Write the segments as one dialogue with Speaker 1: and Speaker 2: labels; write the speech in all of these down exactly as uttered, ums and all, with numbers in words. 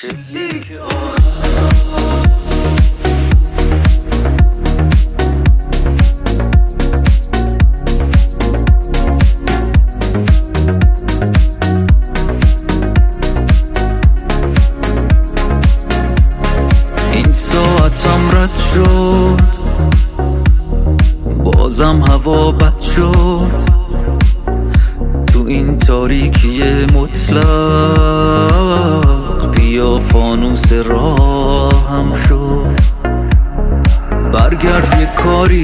Speaker 1: شلیک این ساعتم رد شد، بازم هوا بد شد، تو این تاریکی مطلق بیا فانوس راهم شد. برگرد یه کاری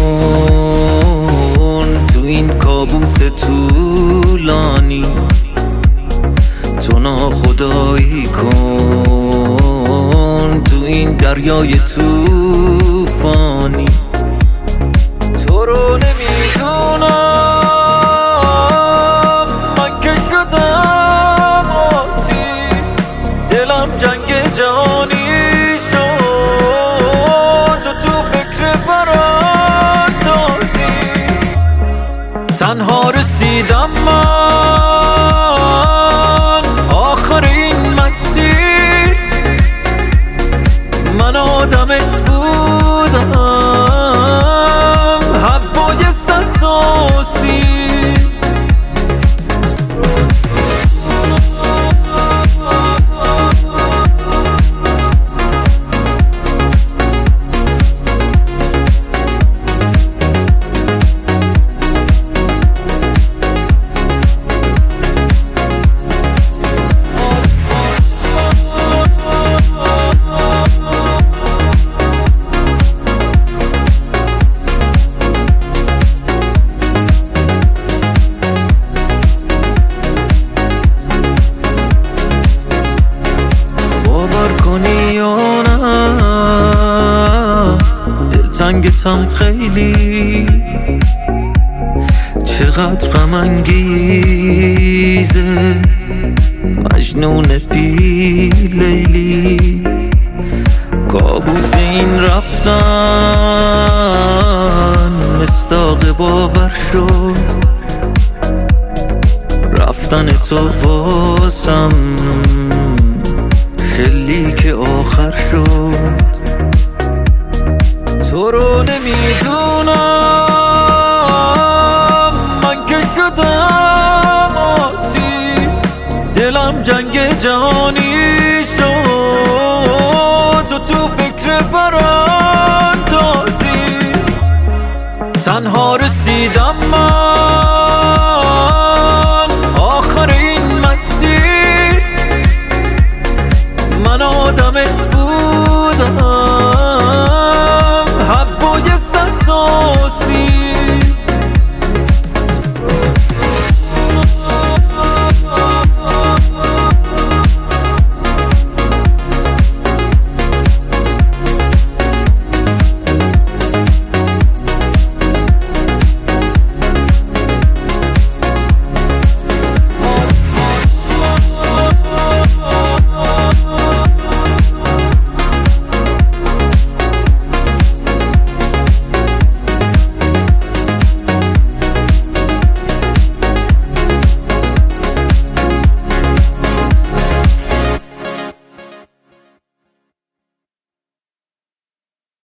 Speaker 1: کن تو این کابوس طولانی، تو ناخدایی کن تو این دریای طوفانی. تو رو نمیدونم من که شدم آسی، دلم جنگ جهانی شد، تو تو فکر براندازی. تنها رسیدم من آخر این مسیر، من آدمت بودم هوای ستاسی. دلتنگتم خیلی، چقدر غم انگیزه، مجنون بی لیلی. کابوس این رفتن مصداق باور شد، رفتن تو واسم شلیک آخر شد. تو رو نمیدونم من که شدم آسی، دلم جنگ جهانی شد، تو تو فکر براندازی. تنها رسیدم